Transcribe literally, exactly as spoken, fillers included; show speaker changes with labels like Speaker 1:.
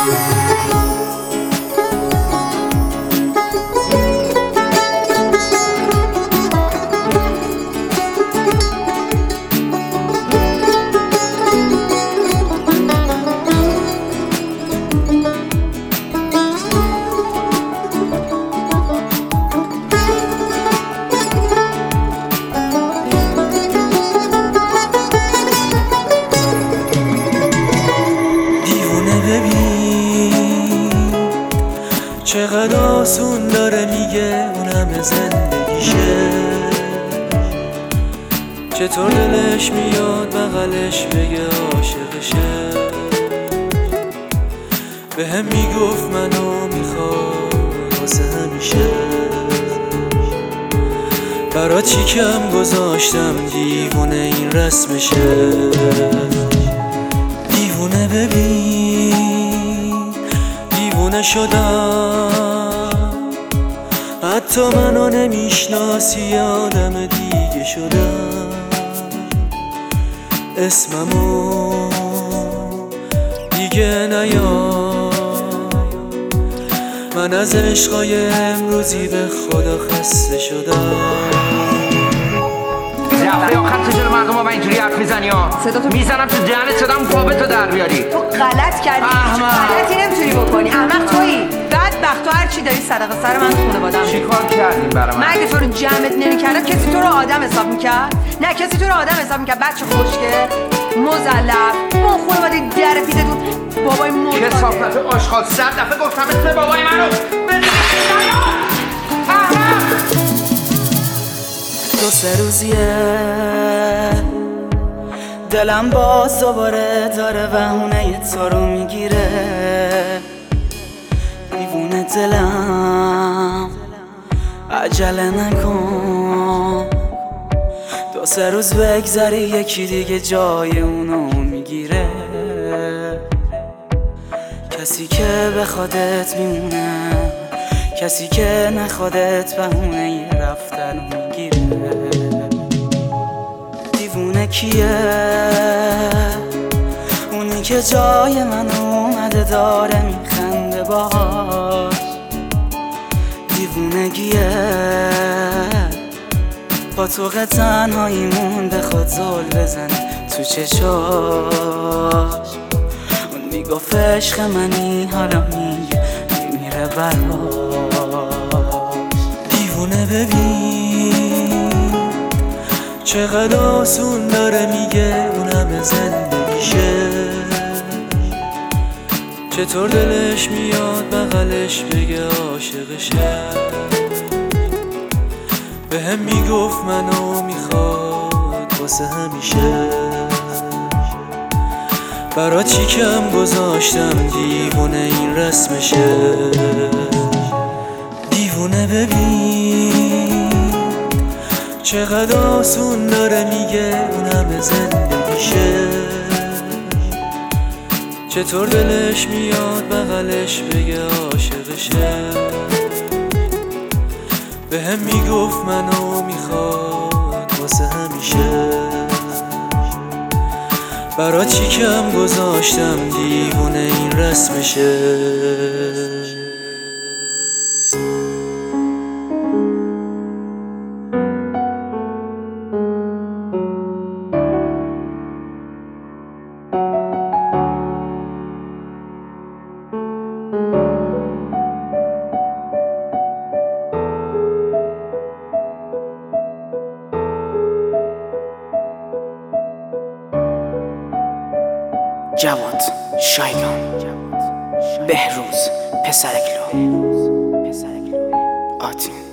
Speaker 1: چقدر آسون داره میگه اون همه زندگیشه، چطور دلش میاد بغلش بگه عاشقشه. به هم میگفت منو میخواد واسه همیشه، برا چی کم گذاشتم دیوونه این رسمشه. دیوونه ببین دیوونه شدم، حتی منو نمیشناسی آدم دیگه شدم. اسممو دیگه نیار، من از عشقای امروزی به خدا خسته شدم.
Speaker 2: رفته آخر چجور مردم ها با اینجوری حرف میزنی ها؟ میزنم تو دهنت صدام پابه تو در بیاری.
Speaker 3: تو غلط کردی، غلطی نمیتونی بکنی. احمق تویی، بدبخت. تو هر چی داری صدقه سر من خونه بادم.
Speaker 2: چی کار کردیم برای من؟
Speaker 3: من اگه تو رو جمعت نمیکردم کسی تو رو آدم حساب میکرد؟ نه کسی تو رو آدم حساب میکرد. بچه خوشگل مزلف اون خونه بادی در پیتتون بابای مرد
Speaker 2: که صافت آشغال صد دفعه گفتم اسم بابای منو بده.
Speaker 4: دو سه روزیه دلم باز دوباره داره بهونه تو رو میگیره. دیوونه دلم عجله نکن، دو سه روز بگذری یکی دیگه جای اونو میگیره. کسی که به خودت میمونه، کسی که نخودت بهونه یه رفتن میگیره. دیوونه کیه؟ اونی که جای من اومده داره میخنده باش. دیوونگیه با تو تنهاییمون به خود زل بزنه تو چشاش. اون میگفت عشق منی حالا میگه میمیره براش.
Speaker 1: دیوونه ببین چقدر آسون داره میگه اون همه زندگیشه، چطور دلش میاد بغلش بگه عاشقشه. به هم میگفت منو میخواد واسه همیشه، برا چی کم گذاشتم دیوونه این رسمشه. دیوونه ببین چقدر آسون داره میگه اون همه زندگیشه، چطور دلش میاد بغلش بگه عاشقشه. به هم میگفت منو میخواد واسه همیشه، برا چی کم گذاشتم دیوونه این رسمشه.
Speaker 4: جواد شایگان، بهروز پسرکلو، آتین.